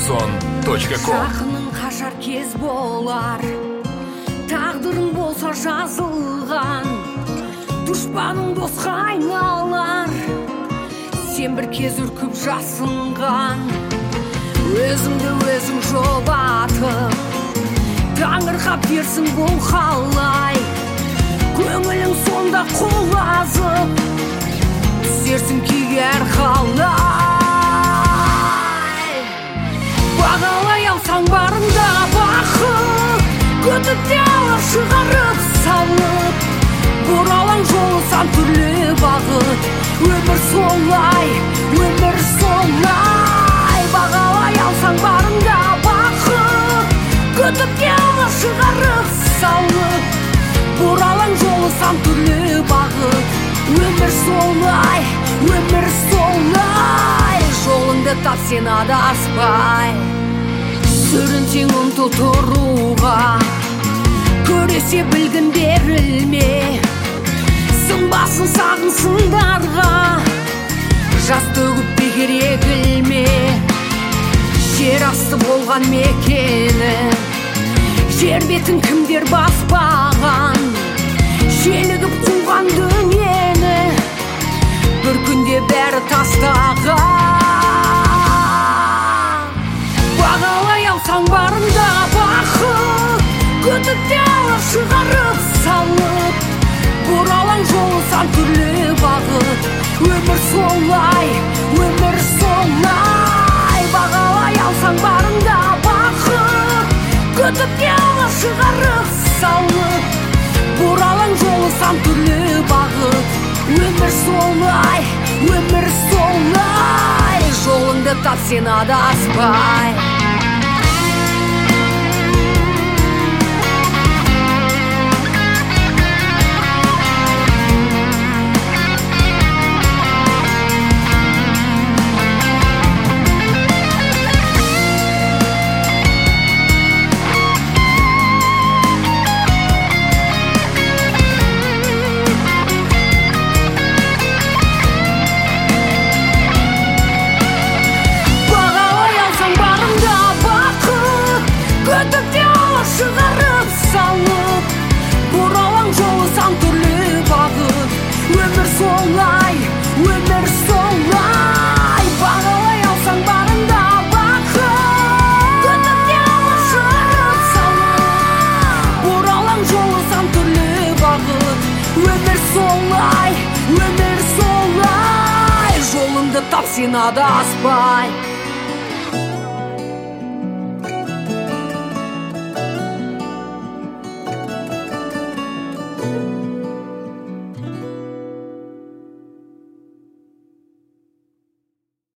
Радиоузон.ком. Жақының қашар кез болар, тағдырың болса жазылған, дұшпаның досқа айналар, сен бір кез үркіп жасынған. Өзіңді өзің жұбатып, таңырқап дерсің бұл қалай, көңілің сонда құлазып, түсерсің күйге әр қалай. Бағалай алсаң барында бақыт, күтіп алар шығарып салып, бұралаң жолы сан түрлі бағыт. Өмір солай, өмір солай. Бағалай алсаң барында бақыт, күтіп алар шығарып салып, бұралаң жолы сан түрлі бағыт. Өмір солай, өмір солай. Жолыңды тап сен адаспай, сүрінсең ұмтыл тұруға, көресе білгін берілме, сынбасын сағын сындарға, жас төгіп бекер егілме. Жер асты болған мекені, жер бетін кімдер баспаған, желігіп қуған дүниені бір күнде бәрі тастаған. Бағалай алсаң барында бақыт, күтіп алар шығарып салып, бұралаң жолы сан түрлі бағыт. Өмір солай, өмір солай. Бағалай алсаң барында бақыт, күтіп алар шығарып салып, бұралаң жолы сан түрлі бағыт. Өмір солай, өмір солай. Жолыңды тап сен адаспай. Шығарып салып, бұралаң жолы сан түрлі бағыт. Өмір солай, өмір солай. Бағалай алсаң барында бақыт, күтіп алар шығарып салып, бұралаң жолы сан түрлі бағыт. Өмір солай, өмір солай. Жолыңды тап сен адаспай.